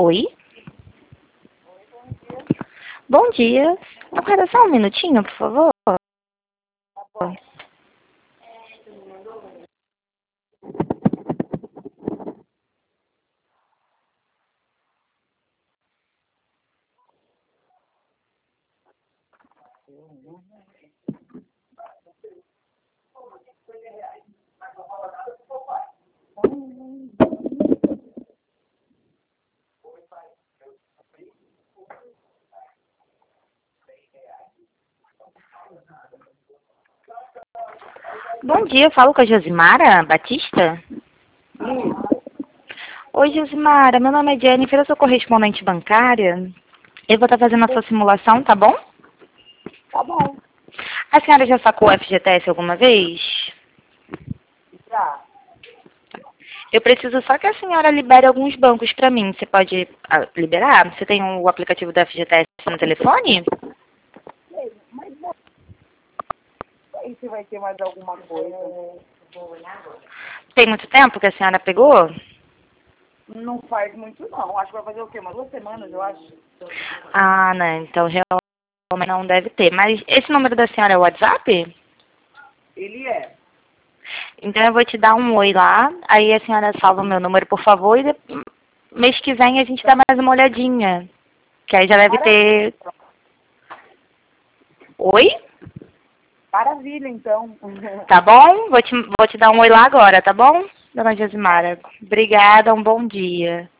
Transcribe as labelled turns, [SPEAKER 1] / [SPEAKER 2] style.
[SPEAKER 1] Oi? Bom dia. Eu quero só um minutinho, por favor. Bom dia, eu falo com a Josimara Batista. Oi, Josimara, meu nome é Jennifer, eu sou correspondente bancária. Eu vou estar fazendo a sua simulação, tá bom?
[SPEAKER 2] Tá bom.
[SPEAKER 1] A senhora já sacou o FGTS alguma vez?
[SPEAKER 2] Já.
[SPEAKER 1] Eu preciso só que a senhora libere alguns bancos para mim. Você pode liberar? Você tem o aplicativo do FGTS no telefone?
[SPEAKER 2] Mas não sei se vai ter mais alguma coisa.
[SPEAKER 1] Tem muito tempo que a senhora pegou?
[SPEAKER 2] Não faz muito não. Acho que vai fazer o quê? Umas 2 semanas, eu acho.
[SPEAKER 1] Ah, não. Então realmente não deve ter. Mas esse número da senhora é o WhatsApp?
[SPEAKER 2] Ele é.
[SPEAKER 1] Então eu vou te dar um oi lá. Aí a senhora salva o meu número, por favor. E mês que vem a gente dá mais uma olhadinha. Que aí já deve ter... Oi?
[SPEAKER 2] Maravilha, então.
[SPEAKER 1] Tá bom? Vou te dar um oi lá agora, tá bom, dona Josimara? Obrigada, um bom dia.